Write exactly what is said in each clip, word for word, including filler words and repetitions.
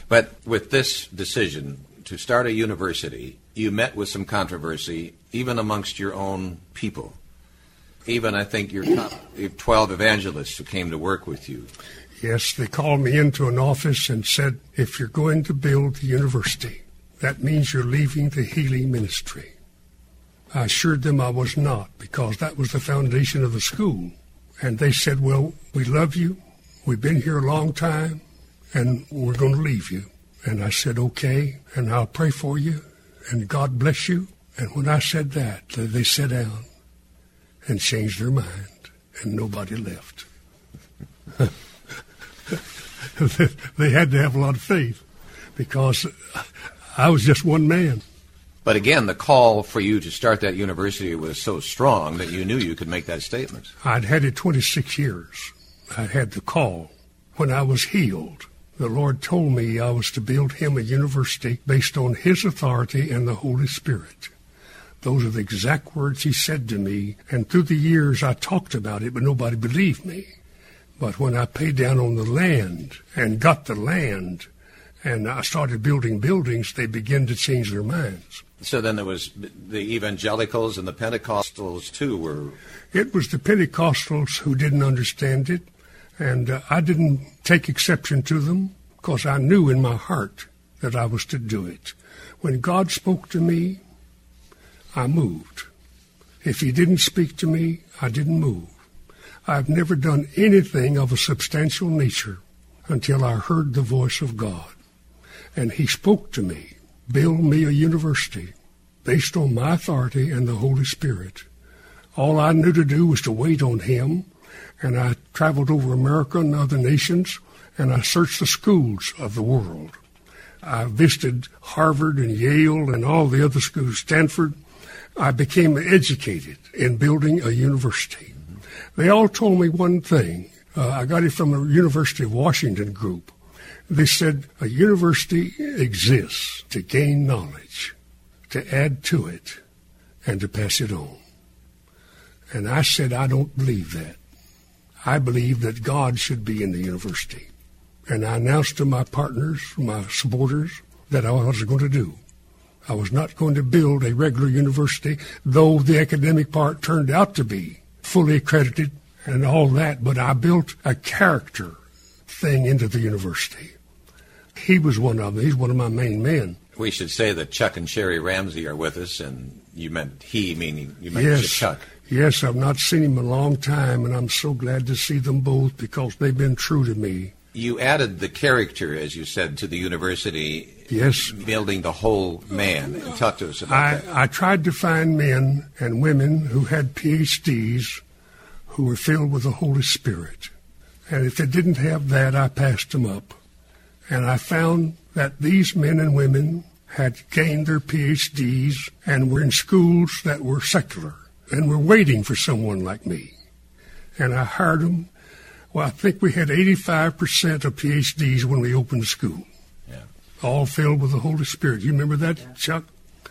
But with this decision to start a university, you met with some controversy, even amongst your own people. Even, I think, your top twelve evangelists who came to work with you. Yes, they called me into an office and said, if you're going to build the university, that means you're leaving the healing ministry. I assured them I was not, because that was the foundation of the school. And they said, well, we love you. We've been here a long time, and we're going to leave you. And I said, okay, and I'll pray for you, and God bless you. And when I said that, they sat down and changed their mind, and nobody left. They had to have a lot of faith, because I was just one man. But again, the call for you to start that university was so strong that you knew you could make that statement. I'd had it twenty-six years. I had the call. When I was healed, the Lord told me I was to build him a university based on his authority and the Holy Spirit. Those are the exact words he said to me, and through the years I talked about it, but nobody believed me. But when I paid down on the land and got the land, and I started building buildings, they began to change their minds. So then there was the evangelicals and the Pentecostals, too, were... It was the Pentecostals who didn't understand it, and uh, I didn't take exception to them, because I knew in my heart that I was to do it. When God spoke to me, I moved. If he didn't speak to me, I didn't move. I've never done anything of a substantial nature until I heard the voice of God. And he spoke to me, build me a university based on my authority and the Holy Spirit. All I knew to do was to wait on him, and I traveled over America and other nations, and I searched the schools of the world. I visited Harvard and Yale and all the other schools, Stanford. I became educated in building a university. They all told me one thing. Uh, I got it from the University of Washington group. They said a university exists to gain knowledge, to add to it, and to pass it on. And I said, I don't believe that. I believe that God should be in the university. And I announced to my partners, my supporters, that I was going to do. I was not going to build a regular university, though the academic part turned out to be fully accredited and all that, but I built a character thing into the university. He was one of them. He's one of my main men. We should say that Chuck and Sherry Ramsey are with us, and you meant he, meaning you meant yes, Chuck. Yes, I've not seen him in a long time, and I'm so glad to see them both because they've been true to me. You added the character, as you said, to the university. Yes. Building the whole man. Talk to us about I, that. I tried to find men and women who had P H Ds who were filled with the Holy Spirit. And if they didn't have that, I passed them up. And I found that these men and women had gained their P H Ds and were in schools that were secular and were waiting for someone like me. And I hired them. Well, I think we had eighty-five percent of P H Ds when we opened the school. Yeah. All filled with the Holy Spirit. You remember that, yeah. Chuck?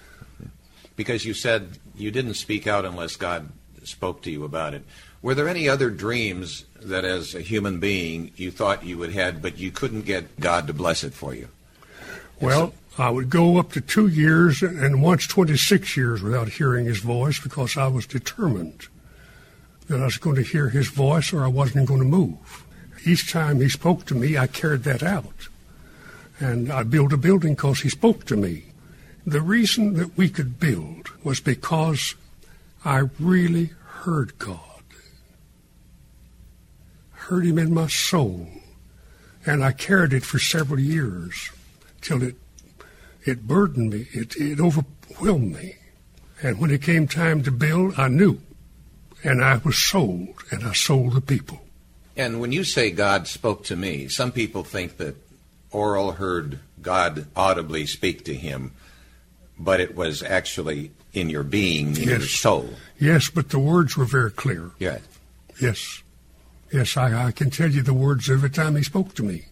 Because you said you didn't speak out unless God spoke to you about it. Were there any other dreams that as a human being you thought you would have, but you couldn't get God to bless it for you? Well, so, I would go up to two years and once twenty-six years without hearing his voice because I was determined that I was going to hear his voice or I wasn't going to move. Each time he spoke to me, I carried that out. And I built a building because he spoke to me. The reason that we could build was because I really heard God. Heard him in my soul. And I carried it for several years till it it burdened me. It, it overwhelmed me. And when it came time to build, I knew. And I was sold, and I sold the people. And when you say God spoke to me, some people think that Oral heard God audibly speak to him, but it was actually in your being, in yes. your soul. Yes, but the words were very clear. Yeah. Yes. Yes, I, I can tell you the words every time he spoke to me.